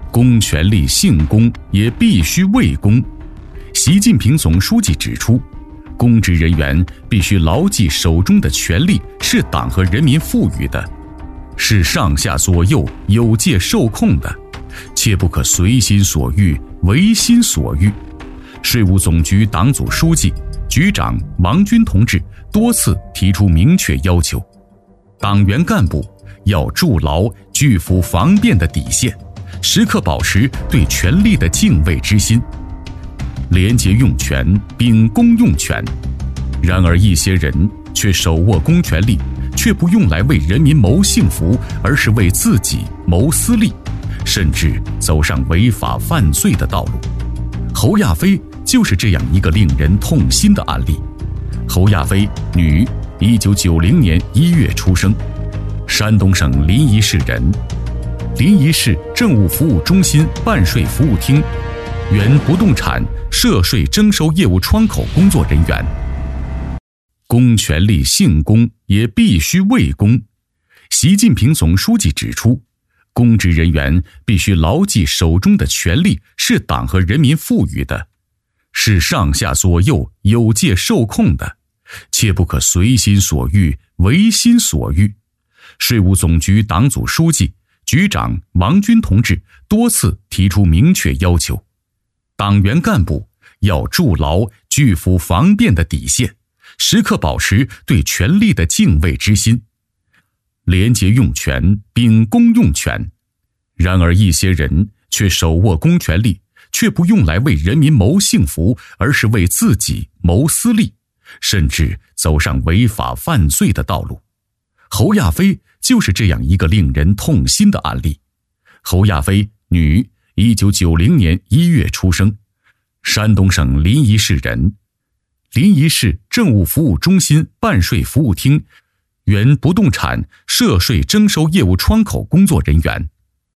公权力姓公也必须为公。习近平总书记指出，公职人员必须牢记手中的权力是党和人民赋予的，是上下左右有界受控的，切不可随心所欲、唯心所欲。税务总局党组书记、局长王军同志多次提出明确要求，党员干部要筑牢拒腐防变的底线，时刻保持对权力的敬畏之心，廉洁用权，秉公用权。然而一些人却手握公权力，却不用来为人民谋幸福，而是为自己谋私利，甚至走上违法犯罪的道路。侯亚飞就是这样一个令人痛心的案例。侯亚飞，女，1990年1月出生，山东省临沂市人，临沂市政务服务中心办税服务厅原不动产涉税征收业务窗口工作人员。公权力姓公也必须为公。习近平总书记指出，公职人员必须牢记手中的权力是党和人民赋予的，是上下左右有界受控的，切不可随心所欲、唯心所欲。税务总局党组书记、局长王军同志多次提出明确要求，党员干部要筑牢拒腐防变的底线，时刻保持对权力的敬畏之心，廉洁用权，秉公用权。然而一些人却手握公权力，却不用来为人民谋幸福，而是为自己谋私利，甚至走上违法犯罪的道路。侯亚飞就是这样一个令人痛心的案例。侯亚飞，女，1990年1月出生，山东省临沂市人，临沂市政务服务中心办税服务厅原不动产涉税征收业务窗口工作人员。